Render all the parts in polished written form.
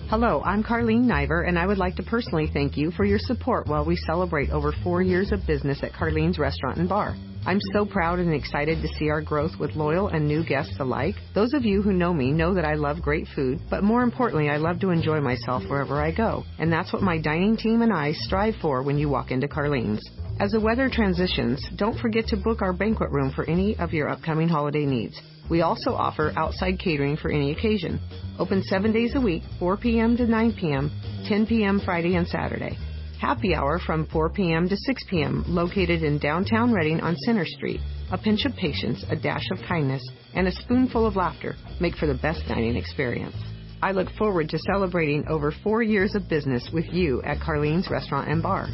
Hello, I'm Carlene Niver, and I would like to personally thank you for your support while we celebrate over 4 years of business at Carlene's Restaurant and Bar. I'm so proud and excited to see our growth with loyal and new guests alike. Those of you who know me know that I love great food, but more importantly, I love to enjoy myself wherever I go. And that's what my dining team and I strive for when you walk into Carlene's. As the weather transitions, don't forget to book our banquet room for any of your upcoming holiday needs. We also offer outside catering for any occasion. Open 7 days a week, 4 p.m. to 9 p.m., 10 p.m. Friday and Saturday. Happy hour from 4 p.m. to 6 p.m., located in downtown Reading on Center Street. A pinch of patience, a dash of kindness, and a spoonful of laughter make for the best dining experience. I look forward to celebrating over 4 years of business with you at Carlene's Restaurant and Bar.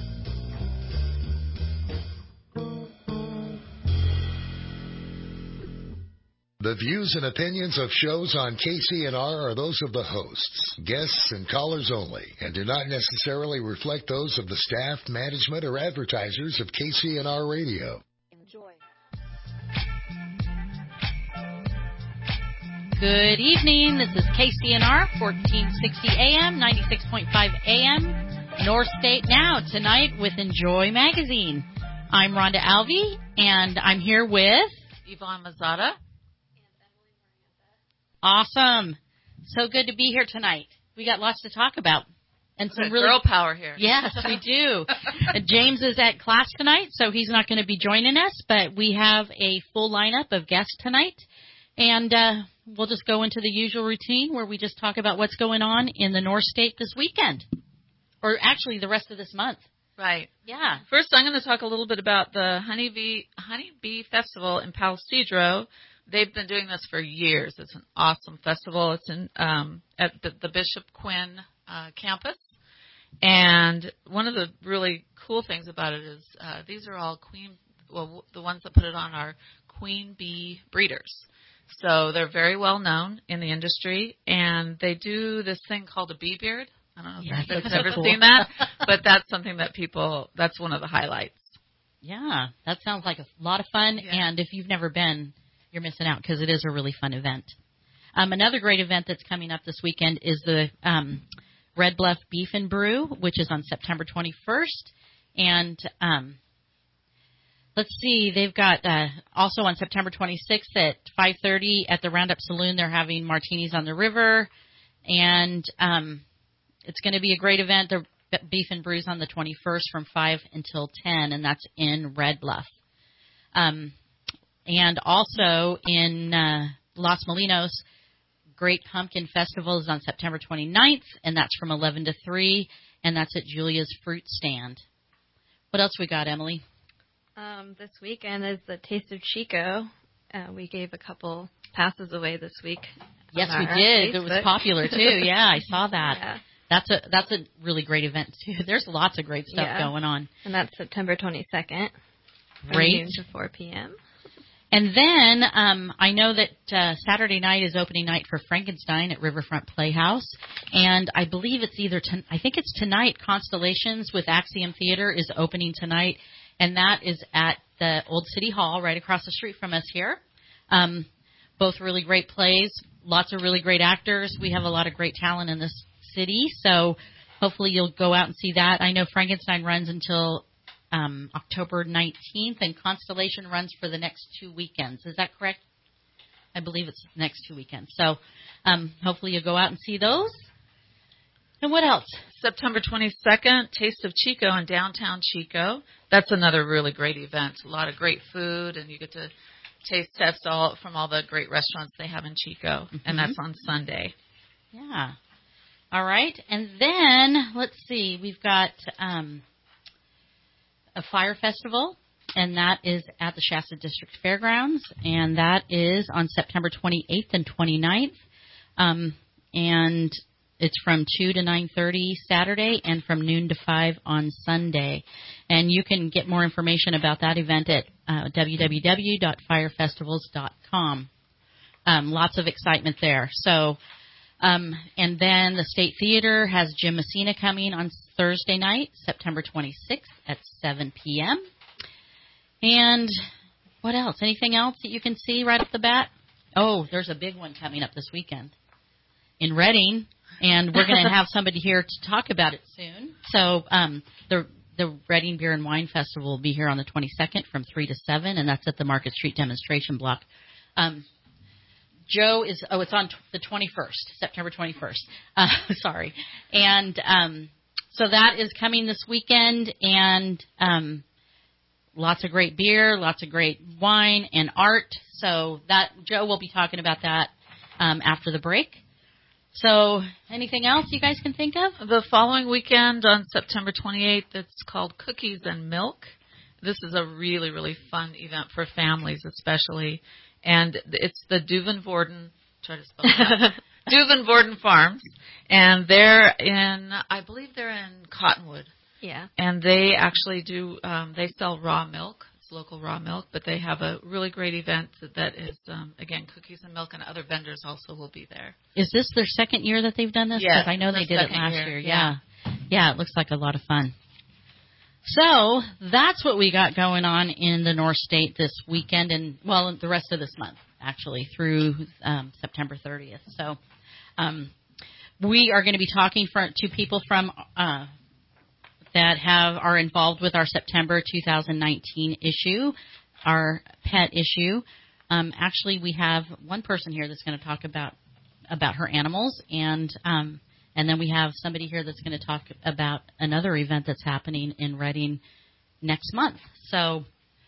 The views and opinions of shows on KCNR are those of the hosts, guests, and callers only, and do not necessarily reflect those of the staff, management, or advertisers of KCNR Radio. Enjoy. Good evening. This is KCNR, 1460 AM, 96.5 AM, North State Now, tonight with Enjoy Magazine. I'm Rhonda Alvey, and I'm here with Yvonne Mazzata. Awesome. So good to be here tonight. We got lots to talk about. And some really girl power here. Yes, we do. James is at class tonight, so he's not going to be joining us, but we have a full lineup of guests tonight. And we'll just go into the usual routine where we just talk about what's going on in the North State this weekend. Or actually the rest of this month. Right. Yeah. First, I'm going to talk a little bit about the Honeybee Festival in Palo Cedro. They've been doing this for years. It's an awesome festival. It's in at the Bishop Quinn campus. And one of the really cool things about it is these are all the ones that put it on are queen bee breeders. So they're very well known in the industry, and they do this thing called a bee beard. I don't know if anybody's ever seen that, but that's something that that's one of the highlights. Yeah, that sounds like a lot of fun, and if you've never been, you're missing out because it is a really fun event. Another great event that's coming up this weekend is the Red Bluff Beef and Brew, which is on September 21st. And let's see, they've got also on September 26th at 5:30 at the Roundup Saloon, they're having martinis on the river. And it's going to be a great event. The Beef and Brews on the 21st from 5 until 10, and that's in Red Bluff. And also in Los Molinos, Great Pumpkin Festival is on September 29th, and that's from 11 to 3, and that's at Julia's Fruit Stand. What else we got, Emily? This weekend is the Taste of Chico. We gave a couple passes away this week. Yes, we did. Facebook. It was popular, too. Yeah, I saw that. Yeah. That's a really great event, too. There's lots of great stuff going on. And that's September 22nd. Great. From noon to 4 p.m. And then I know that Saturday night is opening night for Frankenstein at Riverfront Playhouse, and I believe it's I think it's tonight. Constellations with Axiom Theater is opening tonight, and that is at the Old City Hall right across the street from us here. Both really great plays, lots of really great actors. We have a lot of great talent in this city, so hopefully you'll go out and see that. I know Frankenstein runs until October 19th, and Constellation runs for the next 2 weekends. Is that correct? I believe it's the next 2 weekends. So hopefully you'll go out and see those. And what else? September 22nd, Taste of Chico in downtown Chico. That's another really great event. A lot of great food, and you get to taste test from all the great restaurants they have in Chico, and that's on Sunday. Yeah. All right. And then, let's see, we've got a fire festival, and that is at the Shasta District Fairgrounds, and that is on September 28th and 29th, and it's from 2 to 9:30 Saturday and from noon to 5 on Sunday. And you can get more information about that event at www.firefestivals.com. Lots of excitement there. So, and then the State Theater has Jim Messina coming on Thursday night, September 26th at 7 p.m. And what else? Anything else that you can see right off the bat? Oh, there's a big one coming up this weekend in Reading. And we're going to have somebody here to talk about it soon. So the Reading Beer and Wine Festival will be here on the 22nd from 3 to 7, and that's at the Market Street Demonstration Block. Joe is, it's on the 21st, September 21st. Sorry. And so that is coming this weekend, and lots of great beer, lots of great wine and art. So that Joe will be talking about that after the break. So anything else you guys can think of? The following weekend on September 28th, it's called Cookies and Milk. This is a really, really fun event for families especially. And it's the Duvenvoorden, try to spell that, Duvenvoorden Farms. And I believe they're in Cottonwood. Yeah. And they actually do, they sell raw milk. It's local raw milk, but they have a really great event that is, again, cookies and milk, and other vendors also will be there. Is this their second year that they've done this? Yes. Because I know they did it last year. Yeah. Yeah, it looks like a lot of fun. So that's what we got going on in the North State this weekend and, well, the rest of this month, actually, through September 30th. So we are going to be talking to people from that are involved with our September 2019 issue, our pet issue. Actually, we have one person here that's going to talk about her animals, and then we have somebody here that's going to talk about another event that's happening in Reading next month. So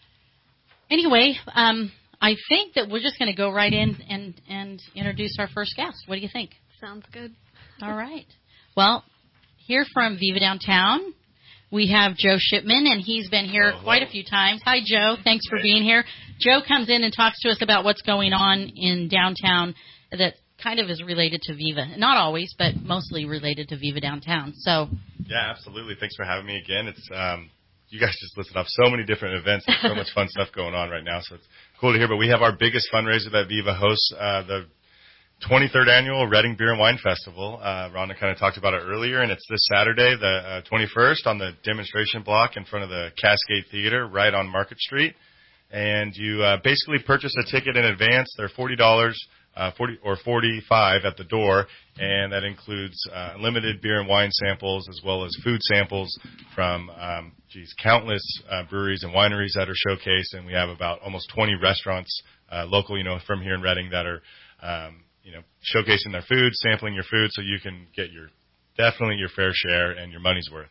anyway, I think that we're just going to go right in and introduce our first guest. What do you think? Sounds good. All right. Well, here from Viva Downtown, we have Joe Shipman, and he's been here quite a few times. Hi, Joe. Thanks for being here. Joe comes in and talks to us about what's going on in downtown that kind of is related to Viva. Not always, but mostly related to Viva Downtown. So, yeah, absolutely. Thanks for having me again. It's you guys just listed off so many different events. There's so much fun stuff going on right now, so it's cool to hear. But we have our biggest fundraiser that Viva hosts, the 23rd annual Reading Beer and Wine Festival. Rhonda kind of talked about it earlier, and it's this Saturday, the 21st, on the demonstration block in front of the Cascade Theater right on Market Street. And you basically purchase a ticket in advance. They're $40, $40 or $45 at the door, and that includes limited beer and wine samples as well as food samples from countless breweries and wineries that are showcased. And we have about almost 20 restaurants local, from here in Reading that are showcasing their food, sampling your food, so you can get definitely your fair share and your money's worth.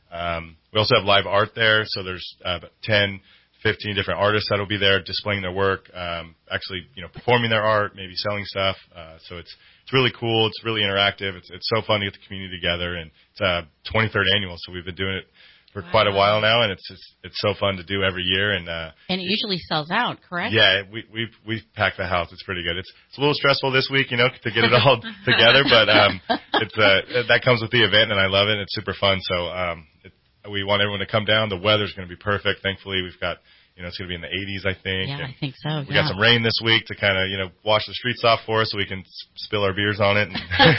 We also have live art there, so there's about 10, 15 different artists that'll be there displaying their work, actually, performing their art, maybe selling stuff. So it's really cool. It's really interactive. It's so fun to get the community together, and it's 23rd annual, so we've been doing it for quite a while now, and it's so fun to do every year. And it usually sells out, correct? Yeah, we've packed the house. It's pretty good. It's a little stressful this week, to get it all together, but that comes with the event, and I love it. It's super fun. So we want everyone to come down. The weather's going to be perfect. Thankfully, we've got it's going to be in the 80s, I think. Yeah, I think so. We got some rain this week to kind of wash the streets off for us, so we can spill our beers on it.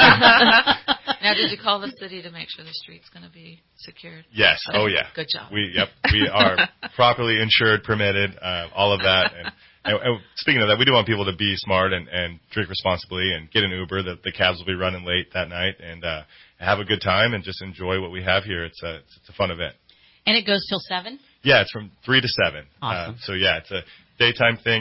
Now, did you call the city to make sure the street's going to be secured? Yes. Oh, yeah. Good job. We are properly insured, permitted, all of that. And speaking of that, we do want people to be smart and drink responsibly and get an Uber. The cabs will be running late that night, and have a good time and just enjoy what we have here. It's a fun event. And it goes till 7? Yeah, it's from 3 to 7. Awesome. So yeah, it's a daytime thing,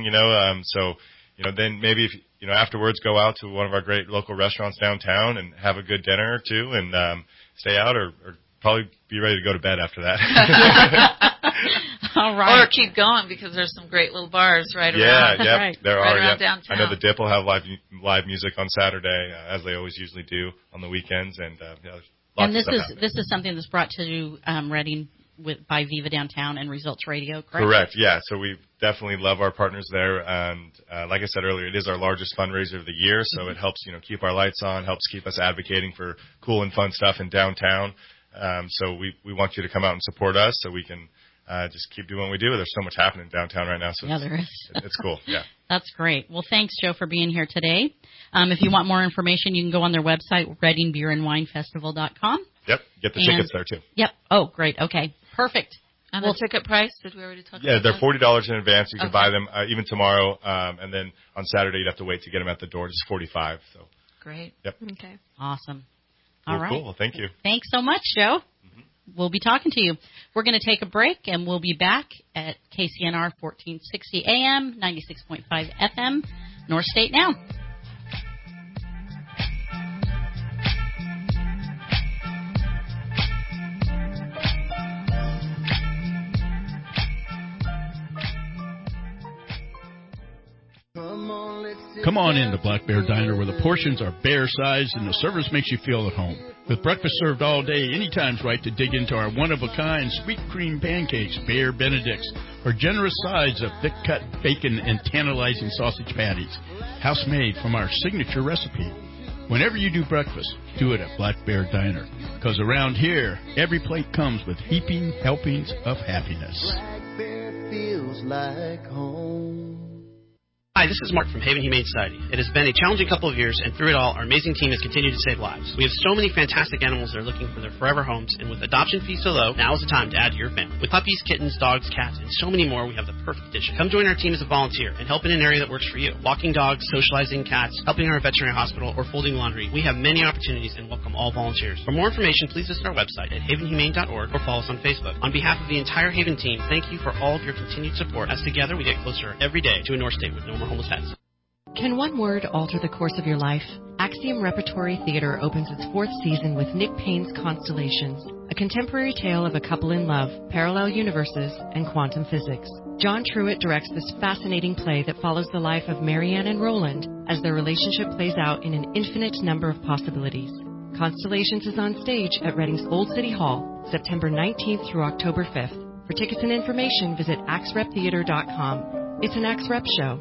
then maybe if afterwards go out to one of our great local restaurants downtown and have a good dinner or two, and stay out or probably be ready to go to bed after that. All right. Or keep going, because there's some great little bars right around. Yeah, yeah, right. there right are. Around Yep. downtown. I know the Dip will have live music on Saturday, as they always usually do on the weekends, and and this is something that's brought to Reading by Viva Downtown and Results Radio, correct? Correct, yeah. So we definitely love our partners there, and like I said earlier, it is our largest fundraiser of the year, so it helps keep our lights on, helps keep us advocating for cool and fun stuff in downtown. So we want you to come out and support us, so we can just keep doing what we do. There's so much happening downtown right now, so yeah, there is. It's cool. Yeah. That's great. Well, thanks, Joe, for being here today. If you want more information, you can go on their website, readingbeerandwinefestival.com. Yep. Get the tickets there too. Yep. Oh, great. Okay. Perfect. And the ticket price, did we already talk about that? Yeah, they're $40 in advance. You can Okay. buy them even tomorrow, and then on Saturday you'd have to wait to get them at the door. It's $45. So Great. Yep. Okay. Awesome. All right. Cool. Thank you. Thanks so much, Joe. We'll be talking to you. We're going to take a break, and we'll be back at KCNR 1460 AM, 96.5 FM, North State Now. Come on in to Black Bear Diner, where the portions are bear-sized and the service makes you feel at home. With breakfast served all day, anytime's right to dig into our one-of-a-kind sweet cream pancakes, Bear Benedicts, or generous sides of thick-cut bacon and tantalizing sausage patties, house-made from our signature recipe. Whenever you do breakfast, do it at Black Bear Diner, because around here, every plate comes with heaping helpings of happiness. Black Bear feels like home. Hi, this is Mark from Haven Humane Society. It has been a challenging couple of years, and through it all, our amazing team has continued to save lives. We have so many fantastic animals that are looking for their forever homes, and with adoption fees so low, now is the time to add to your family. With puppies, kittens, dogs, cats, and so many more, we have the perfect addition. Come join our team as a volunteer and help in an area that works for you. Walking dogs, socializing cats, helping our veterinary hospital, or folding laundry. We have many opportunities and welcome all volunteers. For more information, please visit our website at havenhumane.org or follow us on Facebook. On behalf of the entire Haven team, thank you for all of your continued support, as together we get closer every day to a North State with no more homeless pets. Can one word alter the course of your life? Axiom Repertory Theater opens its 4th season with Nick Payne's Constellations, a contemporary tale of a couple in love, parallel universes, and quantum physics. John Truitt directs this fascinating play that follows the life of Marianne and Roland as their relationship plays out in an infinite number of possibilities. Constellations is on stage at Reading's Old City Hall, September 19th through October 5th. For tickets and information, visit axreptheater.com. It's an AxRep show.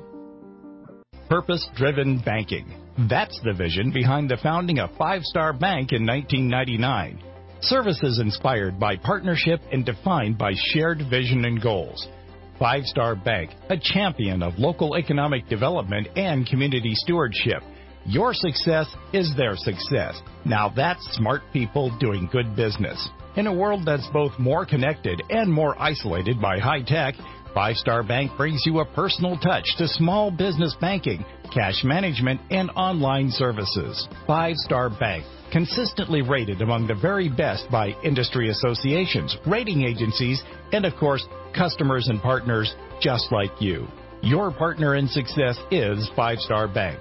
Purpose-driven banking. That's the vision behind the founding of Five Star Bank in 1999. Services inspired by partnership and defined by shared vision and goals. Five Star Bank, a champion of local economic development and community stewardship. Your success is their success. Now that's smart people doing good business. In a world that's both more connected and more isolated by high tech, Five Star Bank brings you a personal touch to small business banking, cash management, and online services. Five Star Bank, consistently rated among the very best by industry associations, rating agencies, and of course, customers and partners just like you. Your partner in success is Five Star Bank.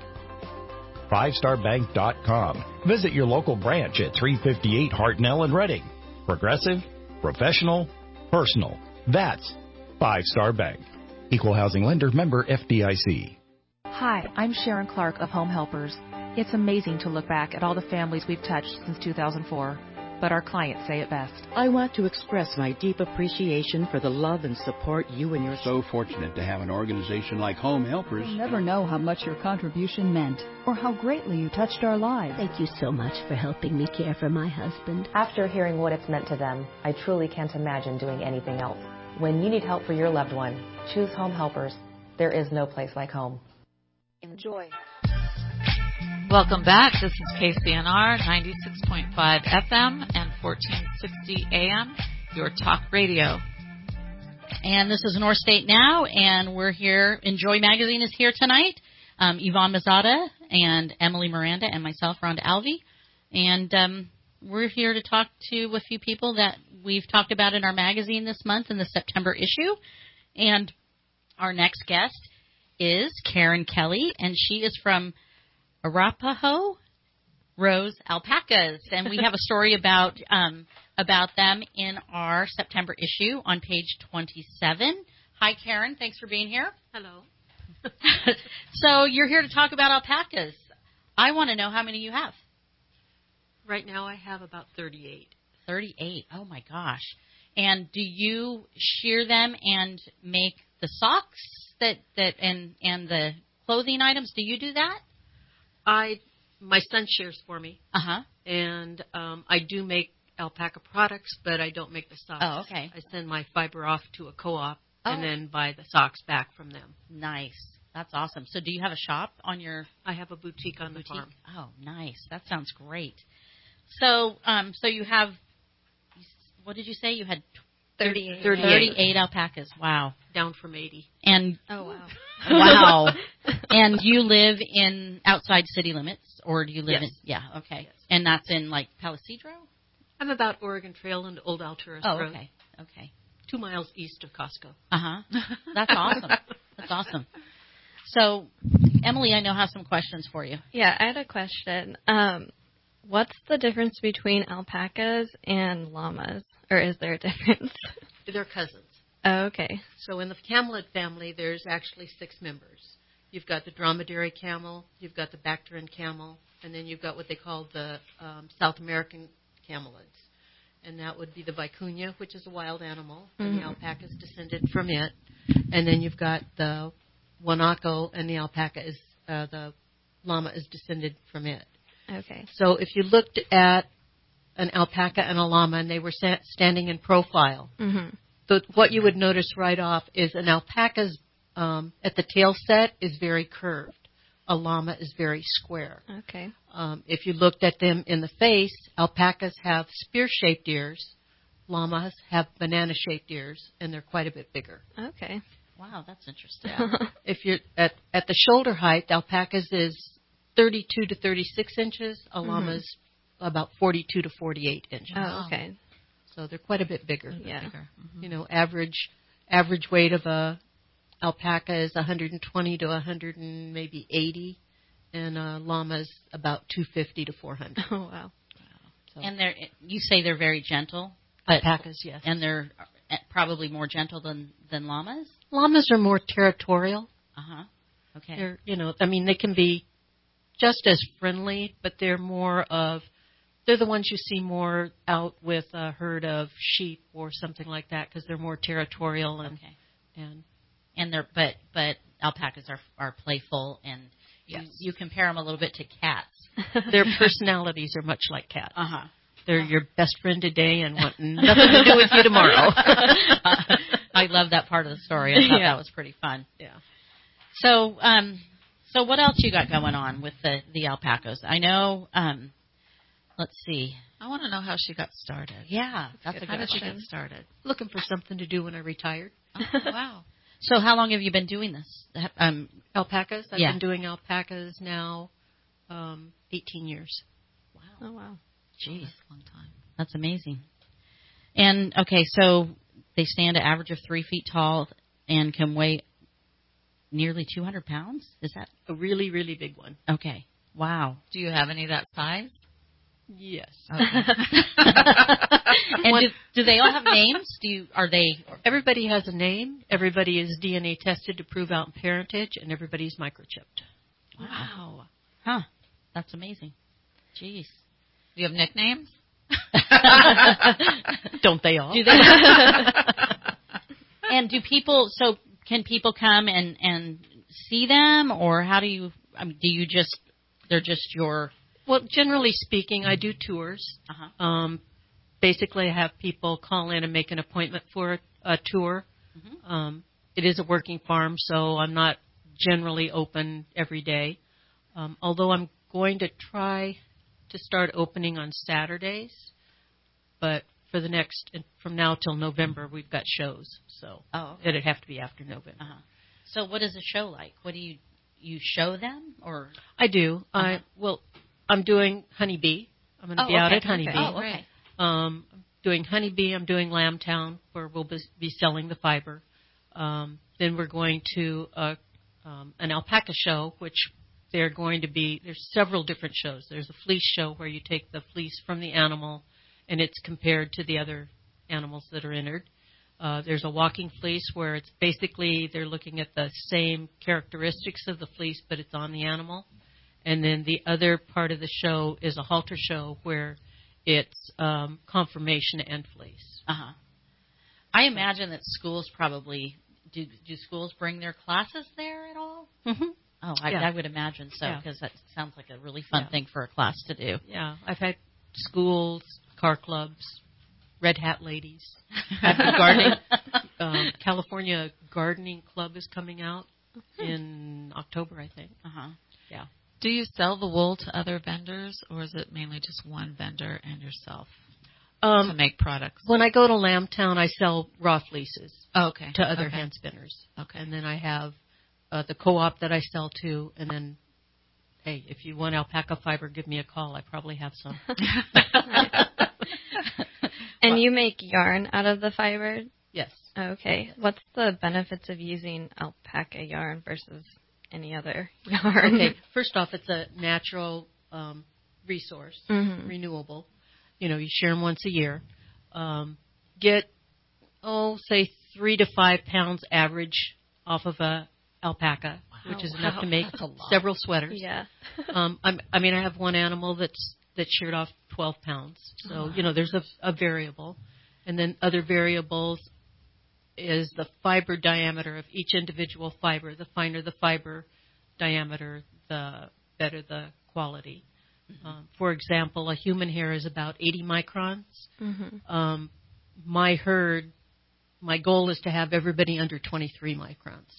FiveStarBank.com. Visit your local branch at 358 Hartnell in Reading. Progressive, professional, personal. That's Five Star Bank. Equal housing lender, member FDIC. Hi, I'm Sharon Clark of Home Helpers. It's amazing to look back at all the families we've touched since 2004. But our clients say it best. I want to express my deep appreciation for the love and support you and your... So fortunate to have an organization like Home Helpers. You'll never know how much your contribution meant or how greatly you touched our lives. Thank you so much for helping me care for my husband. After hearing what it's meant to them, I truly can't imagine doing anything else. When you need help for your loved one, choose Home Helpers. There is no place like home. Enjoy. Welcome back. This is KCNR 96.5 FM and 1460 AM, your talk radio. And this is North State Now, and we're here. Enjoy Magazine is here tonight. Yvonne Mazzata and Emily Miranda and myself, Rhonda Alvey. And we're here to talk to a few people that we've talked about in our magazine this month in the September issue. And our next guest is Karen Kelly, and she is from Arapahoe Rose Alpacas, and we have a story about them in our September issue on page 27. Hi, Karen. Thanks for being here. Hello. So you're here to talk about alpacas. I want to know how many you have. Right now I have about 38. 38. Oh, my gosh. And do you shear them and make the socks and the clothing items? Do you do that? My son shears for me. And I do make alpaca products, but I don't make the socks. Oh, okay. I send my fiber off to a co-op and then buy the socks back from them. Nice. That's awesome. So do you have a shop on your... I have a boutique on the farm. Oh, nice. That sounds great. So you have... What did you say? You had... 38. 38 alpacas. Wow. Down from 80. And oh wow. Wow. And you live in outside city limits, or do you live Yes. in? Yeah. Okay. Yes. And that's in like Palisadro. I'm about Oregon Trail and Old Alturas Oh, Road. okay. Okay. 2 miles east of Costco. That's awesome. That's awesome. So, Emily, I know has some questions for you. Yeah, I had a question. What's the difference between alpacas and llamas, or is there a difference? They're cousins. Oh, okay. So in the camelid family, there's actually 6 members. You've got the dromedary camel, you've got the Bactrian camel, and then you've got what they call the South American camelids. And that would be the vicuña, which is a wild animal, and the alpaca is descended from it. And then you've got the guanaco, and the alpaca is the llama is descended from it. Okay. So if you looked at an alpaca and a llama, and they were standing in profile, what you would notice right off is an alpaca's at the tail set is very curved. A llama is very square. Okay. If you looked at them in the face, alpacas have spear-shaped ears. Llamas have banana-shaped ears, and they're quite a bit bigger. Okay. Wow, that's interesting. If you're at the shoulder height, alpacas is 32 to 36 inches. A llama's about 42 to 48 inches. Oh, okay. So they're quite a bit bigger. Yeah. You know, average weight of a alpaca is 120 to 100 and maybe 80, and a llama is about 250 to 400. Oh wow. So. And you say they're very gentle. Alpacas, yes. And they're probably more gentle than llamas. Llamas are more territorial. Okay. They're, they can be just as friendly, but they're the ones you see more out with a herd of sheep or something like that because they're more territorial and they're but alpacas are playful, and you compare them a little bit to cats. Their personalities are much like cats. They're your best friend today and want nothing to do with you tomorrow. I love that part of the story. I thought that was pretty fun. Yeah. So what else you got going on with the alpacas? I know. Let's see. I want to know how she got started. Yeah, that's a good How did she question. get started? Looking for something to do when I retired. Oh, wow. So how long have you been doing this? Alpacas? I've been doing alpacas now 18 years. Wow. Oh, wow. Jeez. That's a long time. That's amazing. And, okay, so they stand an average of 3 feet tall and can weigh nearly 200 pounds? Is that? A really, really big one. Okay. Wow. Do you have any of that size? Yes. Okay. And do they all have names? Everybody has a name. Everybody is DNA tested to prove out parentage, and everybody's microchipped. Wow. Huh. That's amazing. Jeez. Do you have nicknames? Don't they all? Do they? And can people come and see them, or how do you? They're just your. Well, generally speaking, I do tours. Basically, I have people call in and make an appointment for a tour. It is a working farm, so I'm not generally open every day. Although I'm going to try to start opening on Saturdays, but from now till November, we've got shows, so it'd have to be after November. So what is a show like? What do you show them, or? I do. I'm doing Honeybee. I'm going to be out at Honeybee. Oh, okay. I'm doing Honeybee. I'm doing Lambtown, where we'll be selling the fiber. Then we're going to an alpaca show, which there's several different shows. There's a fleece show where you take the fleece from the animal, and it's compared to the other animals that are entered. There's a walking fleece where it's basically they're looking at the same characteristics of the fleece, but it's on the animal. And then the other part of the show is a halter show where it's conformation and fleece. I imagine that schools probably do schools bring their classes there at all? Oh, I would imagine so, because that sounds like a really fun thing for a class to do. Yeah, I've had schools, car clubs, Red Hat ladies. I've been gardening. California Gardening Club is coming out in October, I think. Yeah. Do you sell the wool to other vendors, or is it mainly just one vendor and yourself? to make products? When I go to Lambtown, I sell raw fleeces to other hand spinners. Okay. And then I have the co-op that I sell to, and then, hey, if you want alpaca fiber, give me a call. I probably have some. And you make yarn out of the fiber? Yes. Okay. What's the benefits of using alpaca yarn versus any other yarn? Okay. First off, it's a natural resource, renewable. You share them once a year. Get, say 3 to 5 pounds average off of a alpaca, which is enough to make several sweaters. Yeah. I have one animal that's sheared off 12 pounds. So, there's a variable. And then other variables is the fiber diameter of each individual fiber. The finer the fiber diameter, the better the quality. For example, a human hair is about 80 microns. My herd, my goal is to have everybody under 23 microns.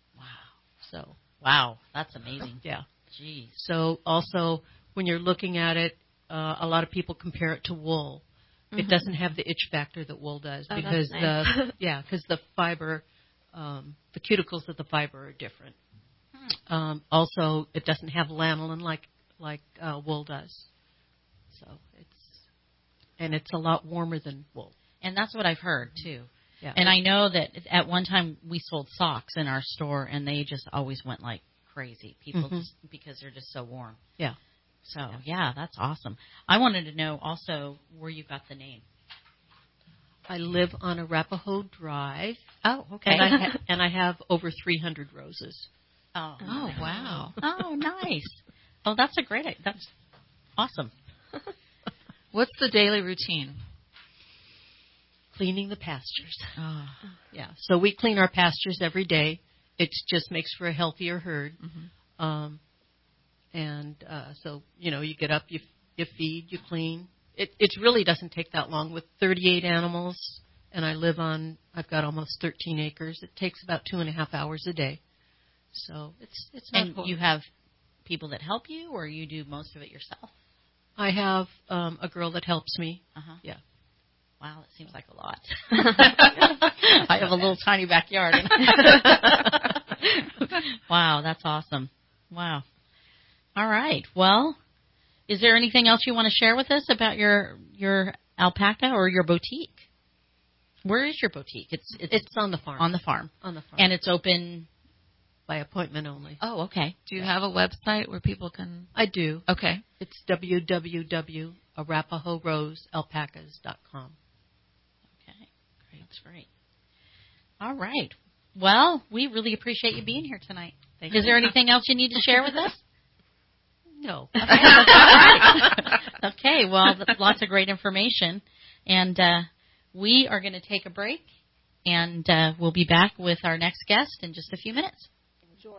Wow, that's amazing. Yeah. Jeez. So also, when you're looking at it, a lot of people compare it to wool. It doesn't have the itch factor that wool does because because the fiber, the cuticles of the fiber are different. Also, it doesn't have lanolin like wool does. So it's a lot warmer than wool. And that's what I've heard too. Yeah. And I know that at one time we sold socks in our store, and they just always went like crazy. People just because they're just so warm. Yeah. So yeah, that's awesome. I wanted to know also where you got the name. I live on Arapahoe Drive. Oh, okay. And I have over 300 roses. Oh wow. Oh, nice. Oh, that's that's awesome. What's the daily routine? Cleaning the pastures. Oh. Yeah. So we clean our pastures every day. It just makes for a healthier herd. So, you get up, you feed, you clean. It really doesn't take that long. With 38 animals, and I've got almost 13 acres. It takes about 2.5 hours a day. So it's not hard. You have people that help you, or you do most of it yourself? I have a girl that helps me. Yeah. Wow, it seems like a lot. I have a little tiny backyard. Wow, that's awesome. Wow. All right. Well, is there anything else you want to share with us about your alpaca or your boutique? Where is your boutique? It's on the farm. On the farm. And it's open by appointment only. Oh, okay. Do you have a website where people can? I do. Okay. It's www.arapahoerosealpacas.com. Okay. Great. That's great. All right. Well, we really appreciate you being here tonight. Is there anything else you need to share with us? No. Okay. Well, lots of great information. And we are going to take a break, and we'll be back with our next guest in just a few minutes. Enjoy.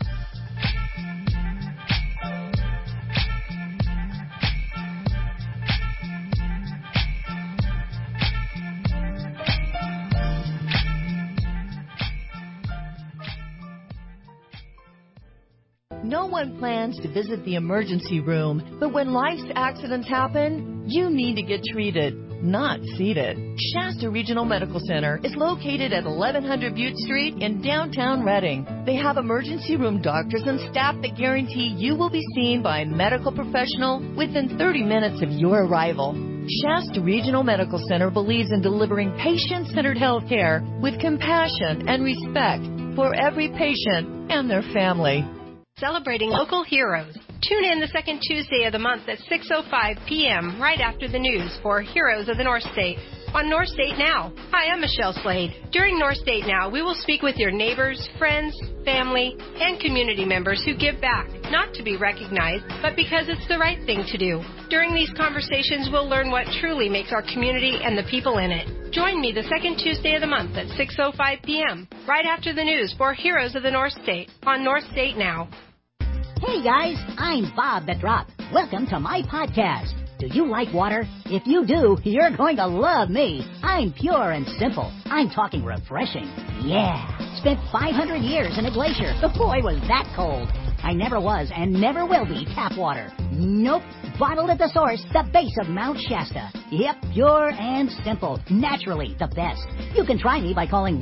No one plans to visit the emergency room, but when life's accidents happen, you need to get treated, not seated. Shasta Regional Medical Center is located at 1100 Butte Street in downtown Reading. They have emergency room doctors and staff that guarantee you will be seen by a medical professional within 30 minutes of your arrival. Shasta Regional Medical Center believes in delivering patient-centered health care with compassion and respect for every patient and their family. Celebrating local heroes. Tune in the second Tuesday of the month at 6:05 p.m. right after the news for Heroes of the North State on North State Now. Hi, I'm Michelle Slade. During North State Now, we will speak with your neighbors, friends, family, and community members who give back, not to be recognized, but because it's the right thing to do. During these conversations, we'll learn what truly makes our community and the people in it. Join me the second Tuesday of the month at 6:05 p.m. right after the news for Heroes of the North State on North State Now. Hey guys, I'm Bob the Drop. Welcome to my podcast. Do you like water? If you do, you're going to love me. I'm pure and simple. I'm talking refreshing. Yeah. Spent 500 years in a glacier. Boy, was that cold. I never was and never will be tap water. Nope. Bottled at the source, the base of Mount Shasta. Yep, pure and simple. Naturally the best. You can try me by calling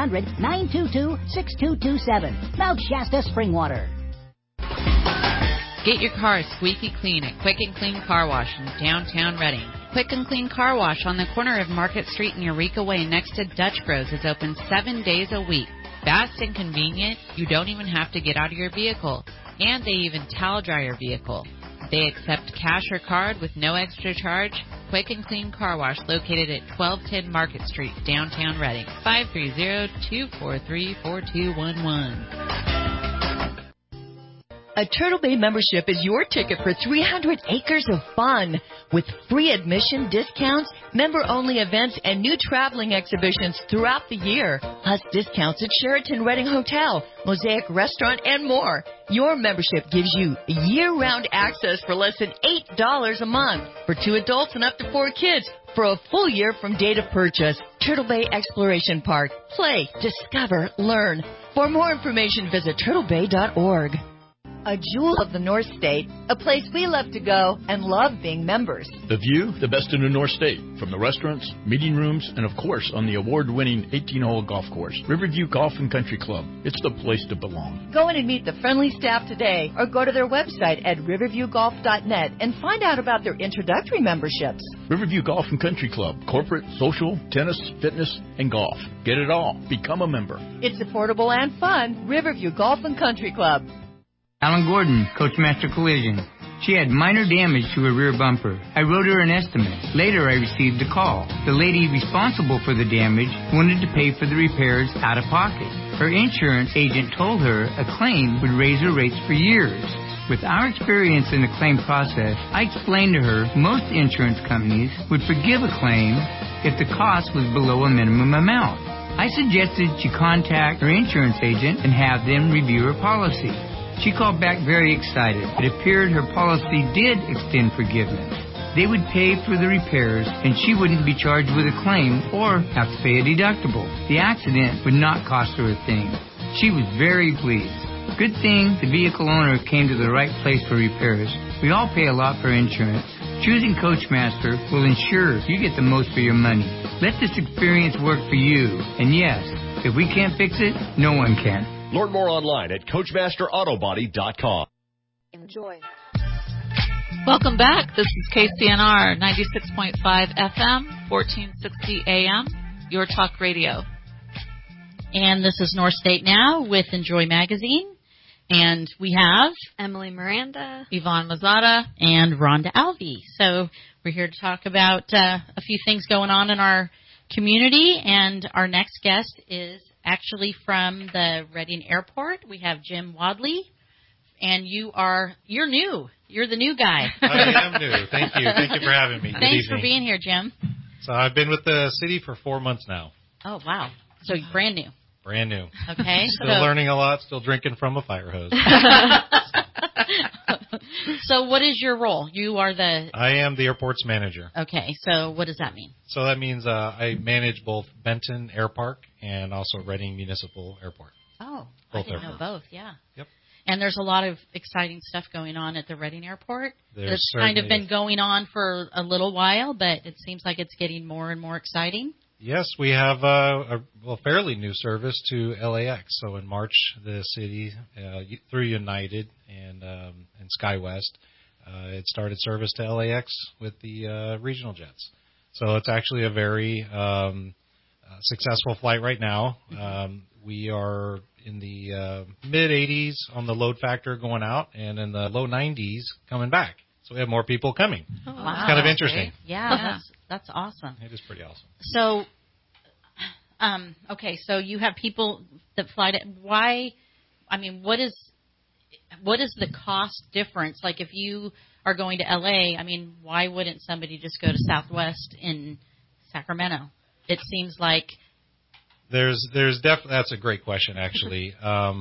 1-800-922-6227. Mount Shasta Spring Water. Get your car squeaky clean at Quick and Clean Car Wash in downtown Reading. Quick and Clean Car Wash on the corner of Market Street and Eureka Way next to Dutch Bros is open 7 days a week. Fast and convenient, you don't even have to get out of your vehicle. And they even towel dry your vehicle. They accept cash or card with no extra charge. Quick and Clean Car Wash located at 1210 Market Street, downtown Reading. 530-243-4211. A Turtle Bay membership is your ticket for 300 acres of fun. With free admission discounts, member-only events, and new traveling exhibitions throughout the year. Plus discounts at Sheraton Reading Hotel, Mosaic Restaurant, and more. Your membership gives you year-round access for less than $8 a month. For 2 adults and up to 4 kids for a full year from date of purchase. Turtle Bay Exploration Park. Play, discover, learn. For more information, visit turtlebay.org. A jewel of the North State, a place we love to go and love being members. The view, the best in the North State, from the restaurants, meeting rooms, and of course on the award-winning 18-hole golf course, Riverview Golf and Country Club. It's the place to belong. Go in and meet the friendly staff today or go to their website at riverviewgolf.net and find out about their introductory memberships. Riverview Golf and Country Club, corporate, social, tennis, fitness, and golf. Get it all. Become a member. It's affordable and fun. Riverview Golf and Country Club. Alan Gordon, Coachmaster Collision. She had minor damage to her rear bumper. I wrote her an estimate. Later, I received a call. The lady responsible for the damage wanted to pay for the repairs out of pocket. Her insurance agent told her a claim would raise her rates for years. With our experience in the claim process, I explained to her most insurance companies would forgive a claim if the cost was below a minimum amount. I suggested she contact her insurance agent and have them review her policy. She called back very excited. It appeared her policy did extend forgiveness. They would pay for the repairs, and she wouldn't be charged with a claim or have to pay a deductible. The accident would not cost her a thing. She was very pleased. Good thing the vehicle owner came to the right place for repairs. We all pay a lot for insurance. Choosing Coachmaster will ensure you get the most for your money. Let this experience work for you. And yes, if we can't fix it, no one can. Learn more online at CoachmasterAutobody.com. Enjoy. Welcome back. This is KCNR 96.5 FM, 1460 AM, your talk radio. And this is North State Now with Enjoy Magazine. And we have Emily Miranda, Yvonne Mazzata, and Rhonda Alvey. So we're here to talk about a few things going on in our community. And our next guest is actually from the Reading Airport. We have Jim Wadley, and you're new. You're the new guy. I am new. Thank you. Thank you for having me. Thanks for being here, Jim. So I've been with the city for 4 months now. Oh, wow. So you're brand new. Brand new. Okay. Still learning a lot, still drinking from a fire hose. So what is your role? I am the airport's manager. Okay, so what does that mean? So that means I manage both Benton Air Park and also Reading Municipal Airport. Oh, both I didn't know both, yeah. Yep. And there's a lot of exciting stuff going on at the Reading Airport. It's kind of certainly been going on for a little while, but it seems like it's getting more and more exciting. Yes, we have a fairly new service to LAX. So in March, the city, through United and SkyWest, it started service to LAX with the regional jets. So it's actually a very successful flight right now. We are in the mid-80s on the load factor going out and in the low 90s coming back. So we have more people coming. Oh, wow. It's kind of interesting. Great. Yeah, that's awesome. It is pretty awesome. So, okay, so you have people that fly to why? I mean, what is the cost difference? Like, if you are going to LA, I mean, why wouldn't somebody just go to Southwest in Sacramento? It seems like there's definitely that's a great question, actually.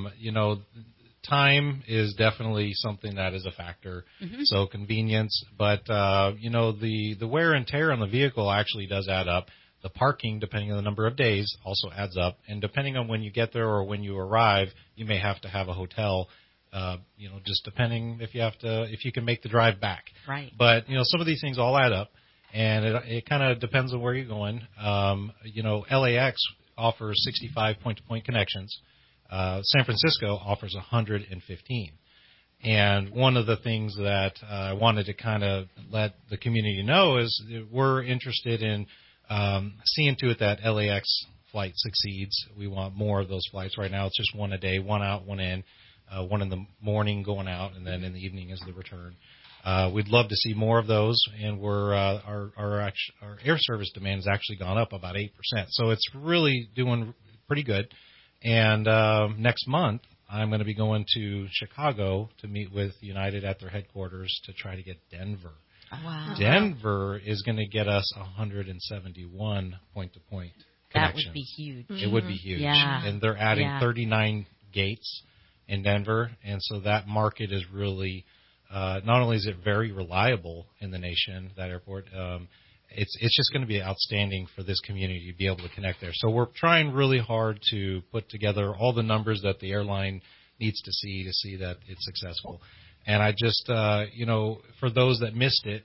Time is definitely something that is a factor. Mm-hmm. So convenience, but the wear and tear on the vehicle actually does add up. The parking, depending on the number of days, also adds up. And depending on when you get there or when you arrive, you may have to have a hotel Just depending if you can make the drive back. Right. But, some of these things all add up, and it kind of depends on where you're going. LAX offers 65 point-to-point connections. San Francisco offers 115. And one of the things that I wanted to kind of let the community know is that we're interested in seeing to it that LAX flight succeeds. We want more of those flights. Right now it's just one a day, one out, one in, one in the morning going out, and then in the evening is the return. We'd love to see more of those, and our air service demand has actually gone up about 8%. So it's really doing pretty good. And next month, I'm going to be going to Chicago to meet with United at their headquarters to try to get Denver. Wow. Denver is going to get us 171 point-to-point connections. That would be huge. It would be huge. Yeah. And they're adding 39 gates in Denver, and so that market is really not only is it very reliable in the nation, that airport, it's just going to be outstanding for this community to be able to connect there. So we're trying really hard to put together all the numbers that the airline needs to see that it's successful. And I just, for those that missed it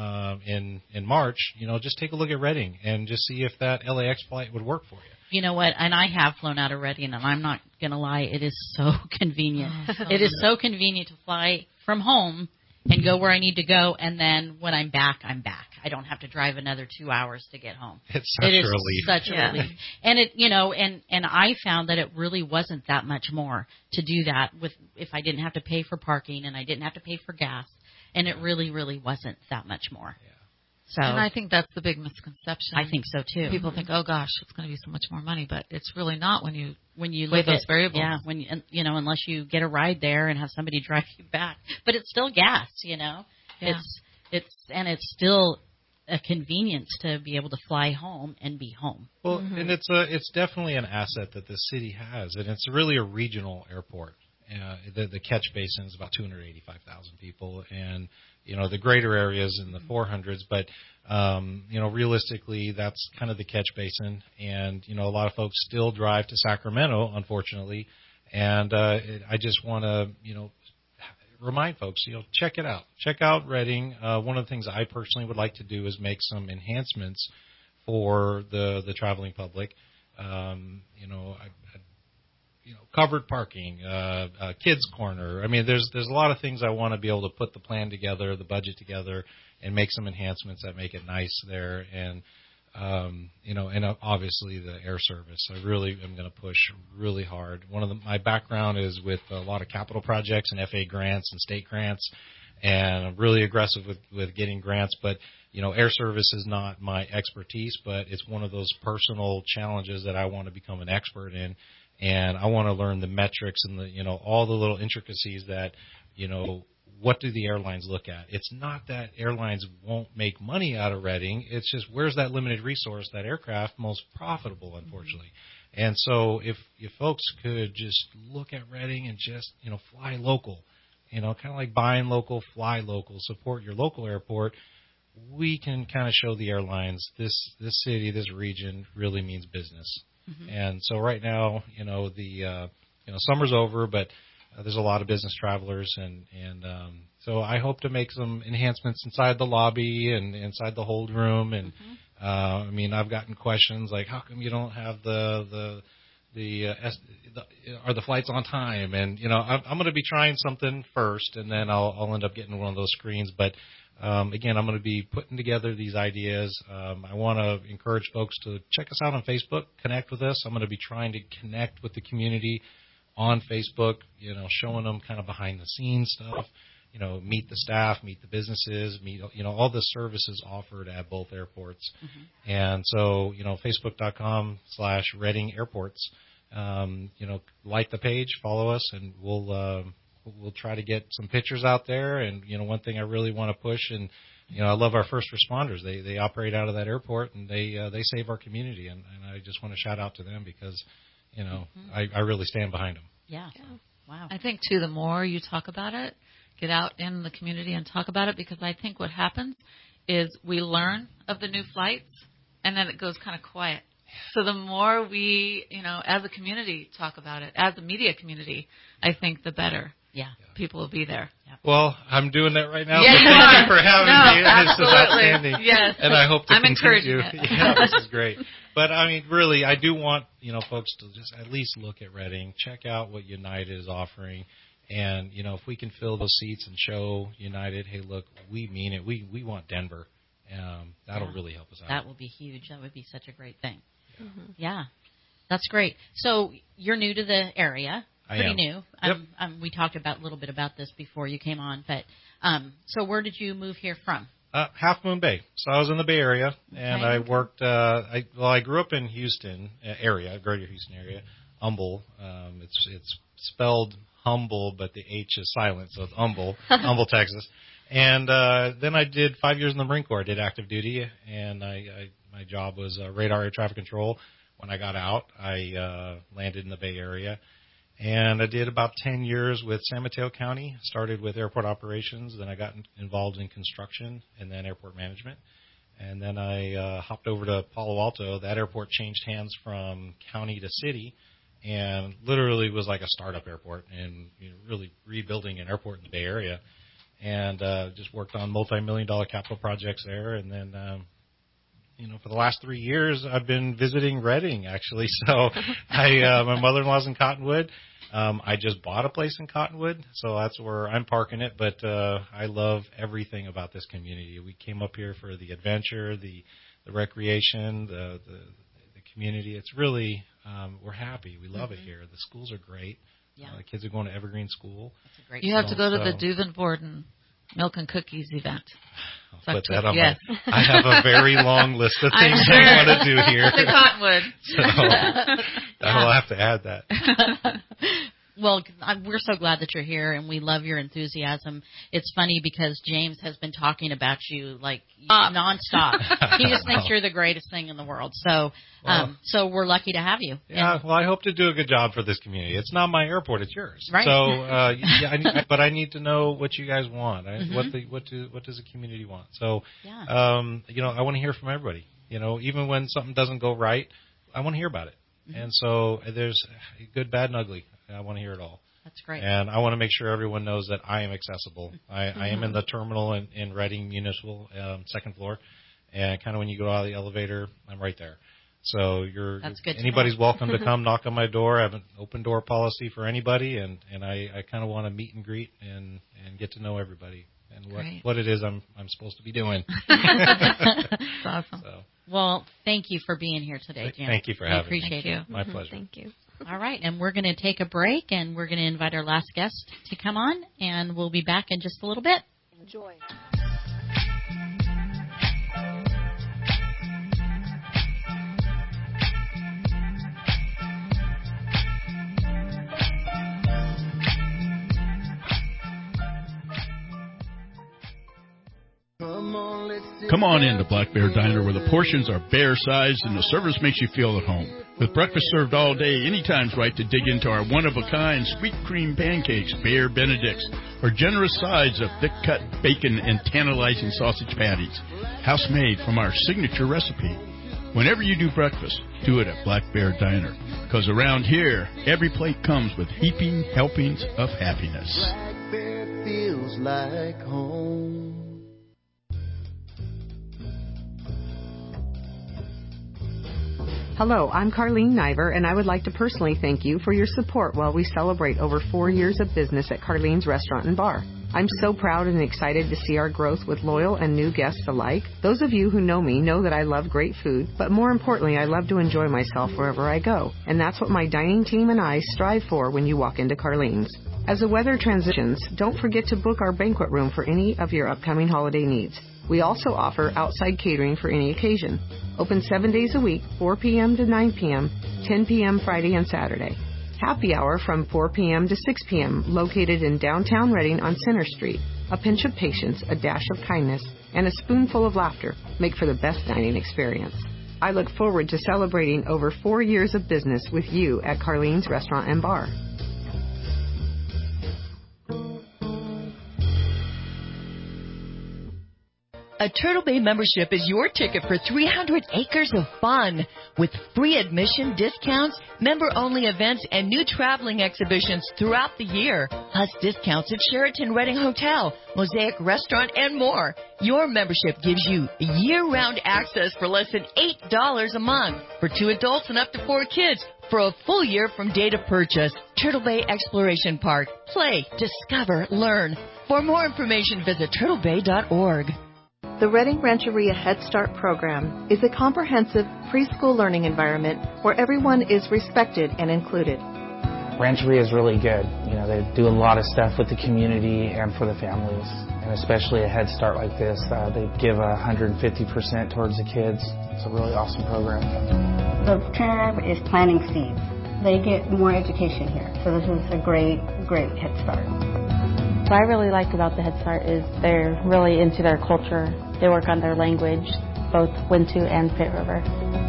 in March, just take a look at Reading and just see if that LAX flight would work for you. You know what? And I have flown out of Reading, and I'm not going to lie, it is so convenient. It is so convenient to fly from home and go where I need to go, and then when I'm back, I'm back. I don't have to drive another 2 hours to get home. It's such a relief. Such a relief. And it, and I found that it really wasn't that much more to do that if I didn't have to pay for parking and I didn't have to pay for gas, and it really, really wasn't that much more. Yeah. So, and I think that's the big misconception. I think so too. People think, oh gosh, it's going to be so much more money, but it's really not when you look those variables. Yeah, unless you get a ride there and have somebody drive you back, but it's still gas. Yeah. It's still a convenience to be able to fly home and be home. Well, and it's definitely an asset that the city has, and it's really a regional airport. The catch basin is about 285,000 people, and the greater areas in the 400s, but realistically that's kind of the catch basin, and a lot of folks still drive to Sacramento, unfortunately, and I just want to remind folks, check it out. Check out Reading. One of the things I personally would like to do is make some enhancements for the traveling public. Covered parking, kids corner. I mean, there's a lot of things I want to be able to put the plan together, the budget together, and make some enhancements that make it nice there. And and obviously the air service. I really am going to push really hard. My background is with a lot of capital projects and FA grants and state grants, and I'm really aggressive with getting grants. But air service is not my expertise, but it's one of those personal challenges that I want to become an expert in. And I want to learn the metrics and all the little intricacies that, what do the airlines look at? It's not that airlines won't make money out of Reading. It's just where's that limited resource, that aircraft, most profitable, unfortunately. And so if folks could just look at Reading and just, fly local, kind of like buying local, fly local, support your local airport, we can kind of show the airlines this city, this region really means business. Mm-hmm. And so right now, summer's over, but there's a lot of business travelers, and so I hope to make some enhancements inside the lobby and inside the hold room. And I've gotten questions like, how come you don't have are the flights on time? And I'm going to be trying something first, and then I'll end up getting one of those screens. But again, I'm going to be putting together these ideas. I want to encourage folks to check us out on Facebook, connect with us. I'm going to be trying to connect with the community on Facebook, showing them kind of behind the scenes stuff, meet the staff, meet the businesses, meet, all the services offered at both airports. Mm-hmm. And so, facebook.com/Reading Airports, like the page, follow us, and we'll try to get some pictures out there. And, one thing I really want to push, and, I love our first responders. They operate out of that airport, and they save our community. And I just want to shout out to them because, I really stand behind them. Yeah. Wow. I think, too, the more you talk about it, get out in the community and talk about it, because I think what happens is we learn of the new flights, and then it goes kind of quiet. So the more we, as a community talk about it, as a media community, I think the better. people will be there. Well, I'm doing that right now. Yeah, so thank you for having me. Absolutely. This is outstanding. Yes. And I hope to I'm continue. encouraging it. Yeah, this is great. But I mean, really, I do want folks to just at least look at Reading, check out what United is offering, and if we can fill those seats and show United, hey, look, we mean it. We want Denver. That'll really help us out. That will be huge. That would be such a great thing. Yeah, that's great. So you're new to the area. Pretty new. Yep. We talked a little bit about this before you came on, but so where did you move here from? Half Moon Bay. So I was in the Bay Area, and I worked. I grew up in Houston area, greater Houston area, Humble. It's spelled humble, but the H is silent, so it's Humble, Humble, Texas. And then I did 5 years in the Marine Corps. I did active duty, and my job was radar air traffic control. When I got out, I landed in the Bay Area. And I did about 10 years with San Mateo County. Started with airport operations. Then I got involved in construction and then airport management. And then I hopped over to Palo Alto. That airport changed hands from county to city and literally was like a startup airport and really rebuilding an airport in the Bay Area. And just worked on multi-million-dollar capital projects there. And then for the last 3 years, I've been visiting Reading, actually. So my mother-in-law's in Cottonwood. I just bought a place in Cottonwood, so that's where I'm parking it. But I love everything about this community. We came up here for the adventure, the recreation, the community. It's really, we're happy. We love it here. The schools are great. Yeah. The kids are going to Evergreen School. That's a great You have to go to the Duvenborden Milk and Cookies event. I'll put that on I have a very long list of things sure. I want to do here. The Cottonwood. So I'll have to add that. Well, we're so glad that you're here, and we love your enthusiasm. It's funny because James has been talking about you like nonstop. He just thinks you're the greatest thing in the world. So, so we're lucky to have you. Yeah. Well, I hope to do a good job for this community. It's not my airport; it's yours. Right. So, but I need to know what you guys want. What does the community want? So, I want to hear from everybody. Even when something doesn't go right, I want to hear about it. And so there's good, bad, and ugly. I want to hear it all. That's great. And I want to make sure everyone knows that I am accessible. I am in the terminal in Reading Municipal, second floor. And kind of when you go out of the elevator, I'm right there. So anybody's welcome to come knock on my door. I have an open door policy for anybody. And I kind of want to meet and greet and get to know everybody and what it is I'm supposed to be doing. That's awesome. So. Well, thank you for being here today, Jim. Thank you for having me. Appreciate it. My pleasure. Thank you. All right, and we're going to take a break, and we're going to invite our last guest to come on, and we'll be back in just a little bit. Enjoy. Come on in to Black Bear Diner where the portions are bear-sized and the service makes you feel at home. With breakfast served all day, any time's right to dig into our one-of-a-kind sweet cream pancakes, Bear Benedicts, or generous sides of thick-cut bacon and tantalizing sausage patties, house-made from our signature recipe. Whenever you do breakfast, do it at Black Bear Diner, because around here, every plate comes with heaping helpings of happiness. Black Bear feels like home. Hello, I'm Carlene Niver, and I would like to personally thank you for your support while we celebrate over 4 years of business at Carlene's Restaurant and Bar. I'm so proud and excited to see our growth with loyal and new guests alike. Those of you who know me know that I love great food, but more importantly, I love to enjoy myself wherever I go. And that's what my dining team and I strive for when you walk into Carlene's. As the weather transitions, don't forget to book our banquet room for any of your upcoming holiday needs. We also offer outside catering for any occasion. Open 7 days a week, 4 p.m. to 9 p.m., 10 p.m. Friday and Saturday. Happy hour from 4 p.m. to 6 p.m., located in downtown Reading on Center Street. A pinch of patience, a dash of kindness, and a spoonful of laughter make for the best dining experience. I look forward to celebrating over 4 years of business with you at Carlene's Restaurant and Bar. A Turtle Bay membership is your ticket for 300 acres of fun with free admission discounts, member-only events, and new traveling exhibitions throughout the year. Plus discounts at Sheraton Redding Hotel, Mosaic Restaurant, and more. Your membership gives you year-round access for less than $8 a month for 2 adults and up to 4 kids for a full year from date of purchase. Turtle Bay Exploration Park. Play, discover, learn. For more information, visit turtlebay.org. The Redding Rancheria Head Start program is a comprehensive preschool learning environment where everyone is respected and included. Rancheria is really good. You know, they do a lot of stuff with the community and for the families. And especially a Head Start like this, they give 150% towards the kids. It's a really awesome program. The program is planting seeds. They get more education here. So this is a great, great Head Start. What I really like about the Head Start is they're really into their culture. They work on their language, both Wintu and Pitt River.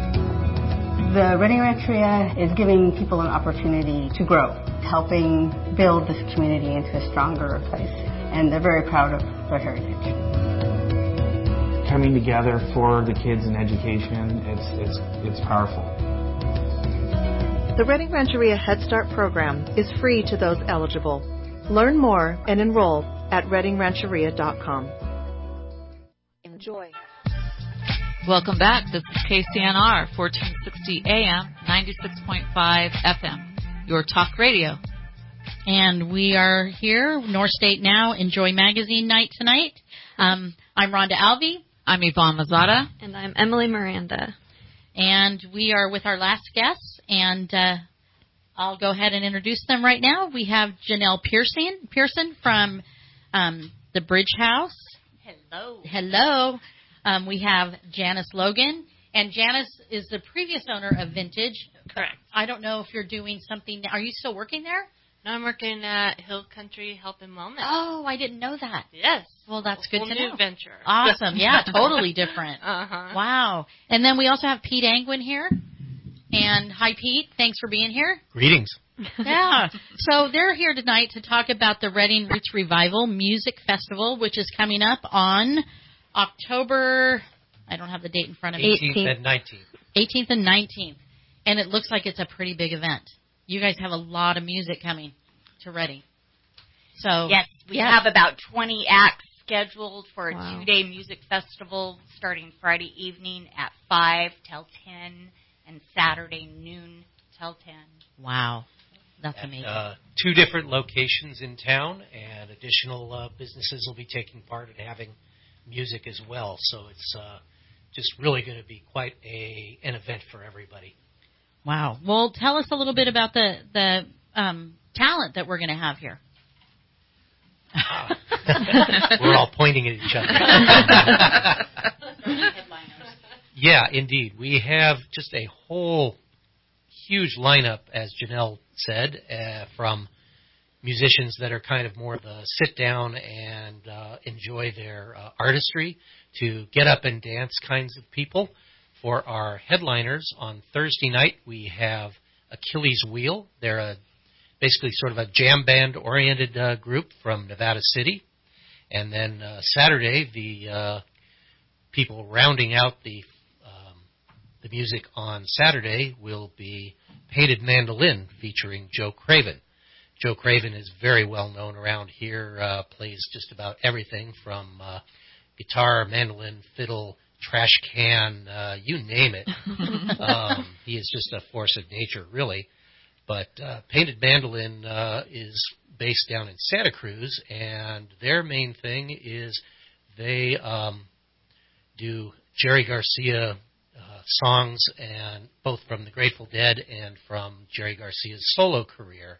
The Redding Rancheria is giving people an opportunity to grow, helping build this community into a stronger place. And they're very proud of their heritage. Coming together for the kids in education, it's powerful. The Redding Rancheria Head Start program is free to those eligible. Learn more and enroll at reddingrancheria.com. Enjoy. Welcome back. This is KCNR, 1460 AM, 96.5 FM, your talk radio. And we are here, North State Now, Enjoy Magazine night tonight. I'm Rhonda Alvey. I'm Yvonne Mazzata. And I'm Emily Miranda. And we are with our last guests, and I'll go ahead and introduce them right now. We have Janelle Pearson from the Bridge House. Hello. We have Janice Logan, and Janice is the previous owner of Vintage. Correct. I don't know if you're doing something. Are you still working there? No, I'm working at Hill Country Health and Wellness. Oh, I didn't know that. Yes. Well, that's good to know. New venture. Awesome. Yeah, totally different. Uh-huh. Wow. And then we also have Pete Angwin here. And hi, Pete. Thanks for being here. Greetings. Yeah. So they're here tonight to talk about the Redding Roots Revival Music Festival, which is coming up on October, I don't have the date in front of me. 18th and 19th. 18th and 19th. And it looks like it's a pretty big event. You guys have a lot of music coming to Redding. So yes, we have about 20 acts scheduled for a 2-day music festival starting Friday evening at 5 till 10 and Saturday noon till 10. Wow. That's amazing. 2 different locations in town, and additional businesses will be taking part in having music as well. So it's just really going to be quite an event for everybody. Wow. Well, tell us a little bit about the talent that we're going to have here. We're all pointing at each other. Yeah, indeed. We have just a whole huge lineup, as Janelle said, from musicians that are kind of more of a sit down and enjoy their artistry to get up and dance kinds of people. For our headliners on Thursday night, we have Achilles Wheel. They're basically sort of a jam band oriented group from Nevada City. And then Saturday, the people rounding out the music on Saturday will be Painted Mandolin featuring Joe Craven. Joe Craven is very well known around here, plays just about everything from guitar, mandolin, fiddle, trash can, you name it. He is just a force of nature, really. But Painted Mandolin is based down in Santa Cruz, and their main thing is they do Jerry Garcia songs, and both from the Grateful Dead and from Jerry Garcia's solo career.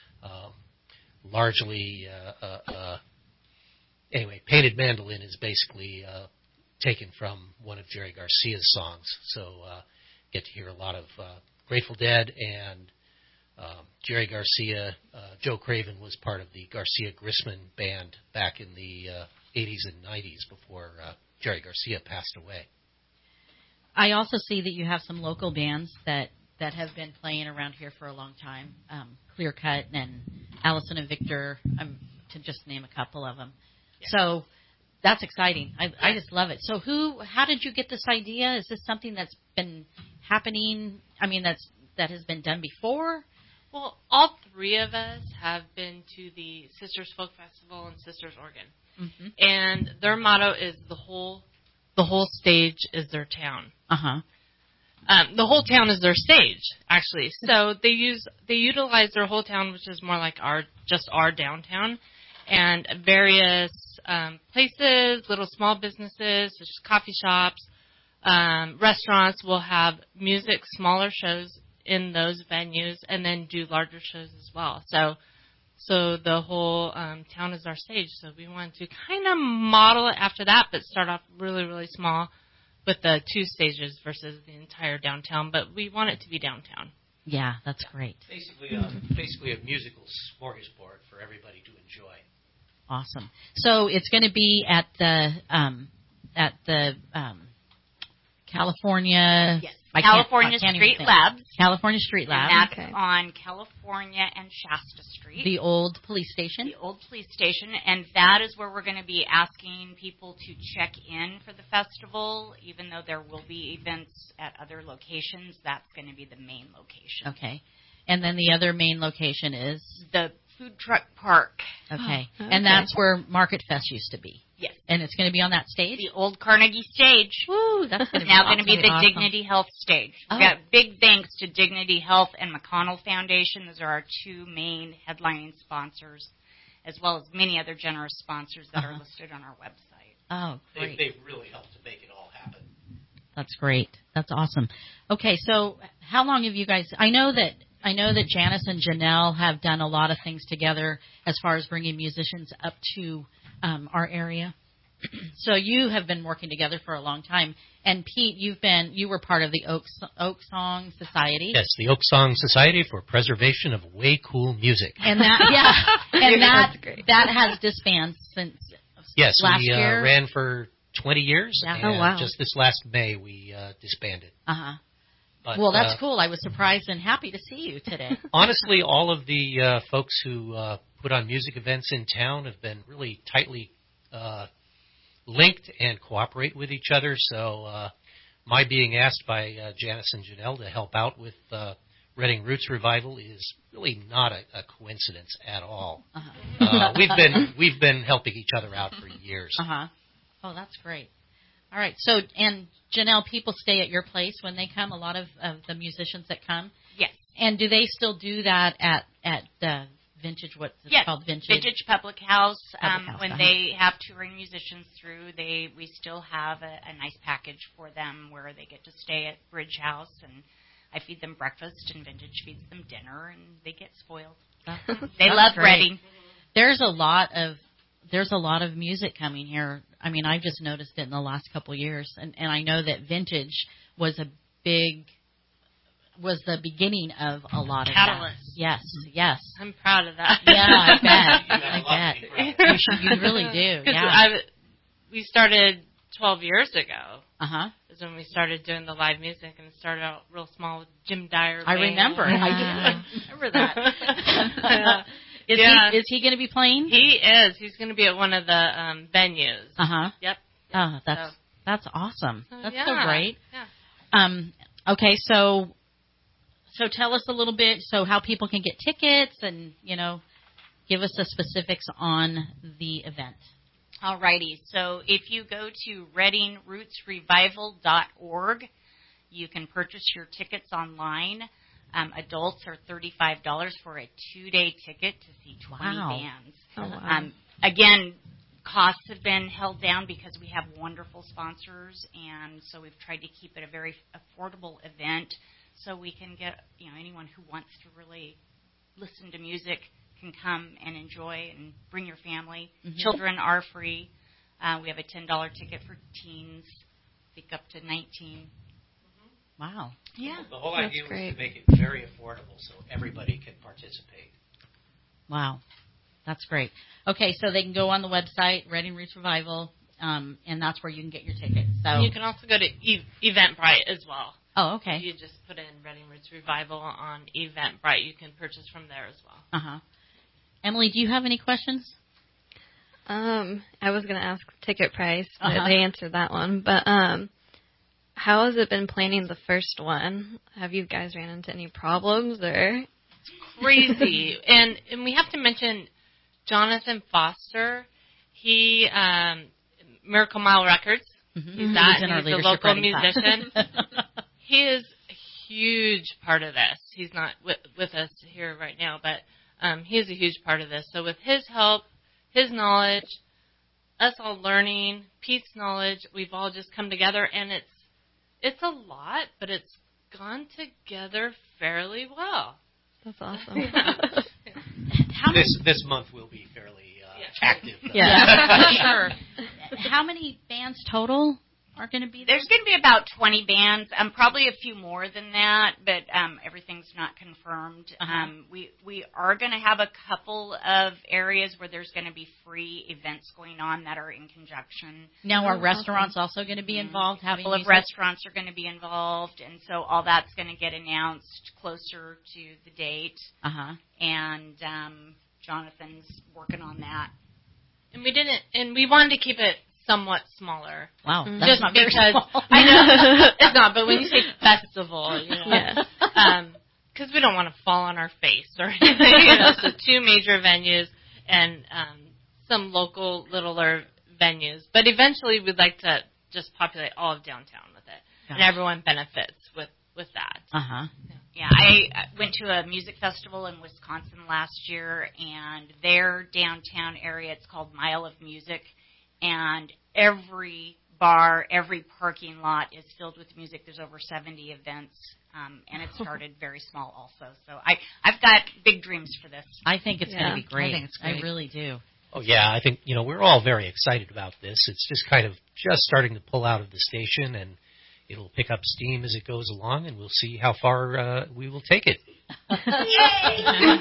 Largely, anyway, Painted Mandolin is basically taken from one of Jerry Garcia's songs. So get to hear a lot of Grateful Dead and Jerry Garcia. Joe Craven was part of the Garcia Grisman band back in the 80s and 90s before Jerry Garcia passed away. I also see that you have some local bands that have been playing around here for a long time. Clear Cut and Allison and Victor, to just name a couple of them. Yeah. So That's exciting. I just love it. So how did you get this idea? Is this something that's been happening? I mean, that has been done before? Well, all three of us have been to the Sisters Folk Festival and Sisters Organ. Mm-hmm. And their motto is the whole stage is their town. Uh-huh. The whole town is their stage, actually. So they utilize their whole town, which is more like our downtown, and various places, little small businesses, such as coffee shops, restaurants will have music, smaller shows in those venues, and then do larger shows as well. So the whole town is our stage. So we wanted to kind of model it after that, but start off really, really small with the 2 stages versus the entire downtown. But we want it to be downtown. Yeah, that's great. Basically a musical smorgasbord for everybody to enjoy. Awesome. So it's going to be at the California. Yes. California Street Labs. California Street Labs. And that's on California and Shasta Street. The old police station. The old police station. And that is where we're going to be asking people to check in for the festival. Even though there will be events at other locations, that's going to be the main location. Okay. And then the other main location is? The Food Truck Park. Okay. And that's where Market Fest used to be. Yes. And it's going to be on that stage? The old Carnegie stage. Woo, that's going to be now awesome. going to be the Dignity Health stage. Oh. We got big thanks to Dignity Health and McConnell Foundation. Those are our 2 main headlining sponsors, as well as many other generous sponsors that are listed on our website. Oh, great. They've really helped to make it all happen. That's great. That's awesome. Okay, so how long have you guys? I know that Janice and Janelle have done a lot of things together as far as bringing musicians up to our area. So you have been working together for a long time. And Pete, you were part of the Oak Song Society. Yes, the Oak Song Society for Preservation of Way Cool Music. And that has disbanded since last year. Yes, we ran for 20 years. Yeah. And just this last May we disbanded. Uh-huh. Well, that's cool. I was surprised and happy to see you today. Honestly, all of the folks who put on music events in town have been really tightly linked and cooperate with each other. So my being asked by Janice and Janelle to help out with Reading Roots Revival is really not a coincidence at all. Uh-huh. We've been helping each other out for years. Uh-huh. Oh, that's great. All right. So, and Janelle, people stay at your place when they come, a lot of the musicians that come? Yes. And do they still do that at Vintage, what's it called? Vintage Public House. When uh-huh. they have touring musicians through, we still have a nice package for them where they get to stay at Bridge House, and I feed them breakfast, and Vintage feeds them dinner, and they get spoiled. They love great. Reading. There's a lot of music coming here. I mean, I've just noticed it in the last couple of years, and I know that Vintage was the beginning of a lot Catalyst. of that. Yes. I'm proud of that. Yeah, I bet. You really do. Yeah. We started 12 years ago. Uh-huh. Is when we started doing the live music, and it started out real small with Jim Dyer. I remember. I remember that. Is he going to be playing? He is. He's going to be at one of the venues. Uh-huh. Yep. Oh, that's awesome. That's so great. Yeah. Okay, so tell us a little bit, how people can get tickets and, give us the specifics on the event. All righty. So if you go to readingrootsrevival.org, you can purchase your tickets online. Adults are $35 for a 2-day ticket to see 20 bands. Oh, wow. Again, costs have been held down because we have wonderful sponsors, and so we've tried to keep it a very affordable event so we can get anyone who wants to really listen to music can come and enjoy and bring your family. Mm-hmm. Children are free. We have a $10 ticket for teens, I think up to 19. Wow. Yeah. The whole idea was to make it very affordable so everybody can participate. Wow. That's great. Okay, so they can go on the website, Reading Roots Revival, and that's where you can get your tickets. So you can also go to Eventbrite as well. Oh, okay. If you just put in Reading Roots Revival on Eventbrite, you can purchase from there as well. Uh-huh. Emily, do you have any questions? I was going to ask ticket price, but they answered that one. But how has it been planning the first one? Have you guys ran into any problems or? Crazy. and we have to mention Jonathan Foster. He Miracle Mile Records. Mm-hmm. He's the local musician. He is a huge part of this. He's not with us here right now, but he is a huge part of this. So with his help, his knowledge, us all learning, Pete's knowledge, we've all just come together, and it's a lot, but it's gone together fairly well. That's awesome. This month will be fairly active. Yeah, sure. How many bands total are going to be there? There's going to be about 20 bands, probably a few more than that, but everything's not confirmed. We are going to have a couple of areas where there's going to be free events going on that are in conjunction. Now, are restaurants also going to be involved? A couple of restaurants are going to be involved, and so all that's going to get announced closer to the date. And Jonathan's working on that. And we wanted to keep it somewhat smaller. Wow, that's just not very because small. I know it's not. But when you say festival, because we don't want to fall on our face or anything. So 2 major venues and some local littler venues. But eventually, we'd like to just populate all of downtown with it, and everyone benefits with that. Yeah, I went to a music festival in Wisconsin last year, and their downtown area, it's called Mile of Music, and every bar, every parking lot is filled with music. There's over 70 events, and it started very small also. So I've got big dreams for this. I think it's going to be great. I think it's great. I really do. Oh, yeah, I think, we're all very excited about this. It's just kind of starting to pull out of the station, and it'll pick up steam as it goes along, and we'll see how far we will take it. Yay!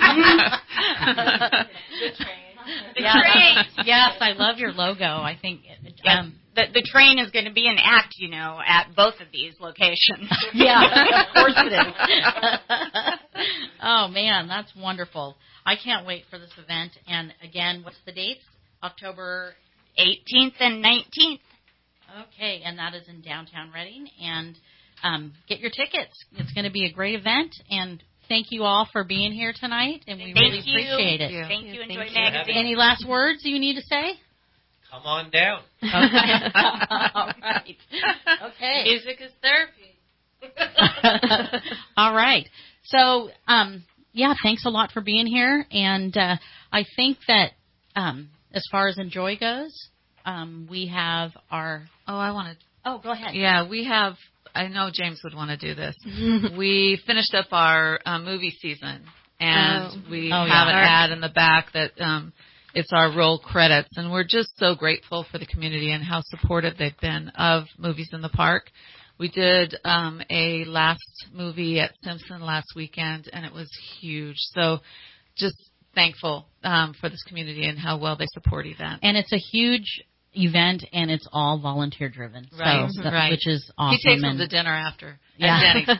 The train. Yes, I love your logo. I think the train is going to be an act, at both of these locations. Yeah, of course it is. Oh, man, that's wonderful. I can't wait for this event. And, again, what's the dates? October 18th and 19th. Okay, and that is in downtown Reading. And get your tickets. It's going to be a great event. And thank you all for being here tonight, and we really appreciate it. Thank you. Enjoy magazine. Any last words you need to say? Come on down. Okay. All right. Okay. Music is therapy. All right. So, thanks a lot for being here. And I think that as far as Enjoy goes, we have our... Oh, go ahead. Yeah, we have... I know James would want to do this. We finished up our movie season, and we have an ad in the back that it's our roll credits, and we're just so grateful for the community and how supportive they've been of Movies in the Park. We did a last movie at Simpson last weekend, and it was huge. So just thankful for this community and how well they support events. And it's a huge event, and it's all volunteer driven, right? Which is awesome. He takes them to dinner after. Yeah.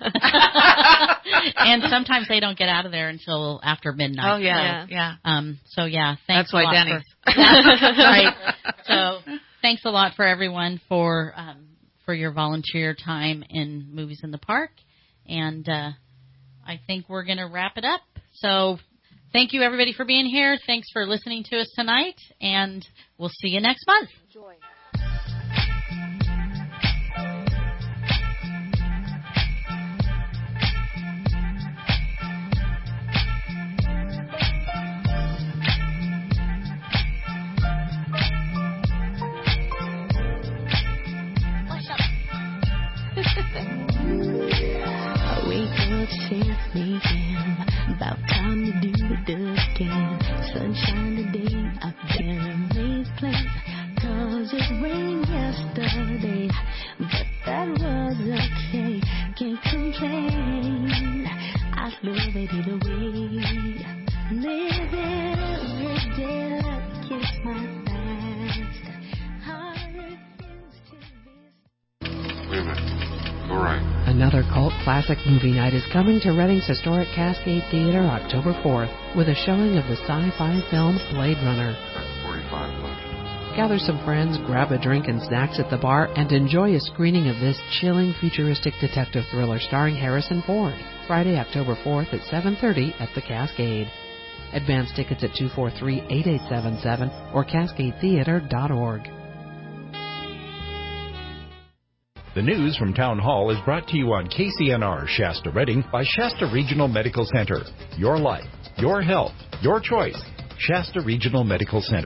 And sometimes they don't get out of there until after midnight. Oh yeah. Thanks. That's why Denny's. Right. So thanks a lot for everyone for your volunteer time in Movies in the Park, and I think we're going to wrap it up. So. Thank you, everybody, for being here. Thanks for listening to us tonight, and we'll see you next month. Enjoy. What's up? I wake up, chance meeting. About time to do it again. Sunshine today, I better make plans. 'Cause it rained yesterday, but that was okay. Can't complain. I love it either way. Live every day like it's my last. I refuse to be. Wait a minute. Go right. Another cult classic movie night is coming to Reading's historic Cascade Theater October 4th with a showing of the sci-fi film Blade Runner. That's 45 bucks. Gather some friends, grab a drink and snacks at the bar, and enjoy a screening of this chilling, futuristic detective thriller starring Harrison Ford. Friday, October 4th at 7:30 at the Cascade. Advance tickets at 243-8877 or cascadetheater.org. The news from Town Hall is brought to you on KCNR Shasta Redding by Shasta Regional Medical Center. Your life, your health, your choice. Shasta Regional Medical Center.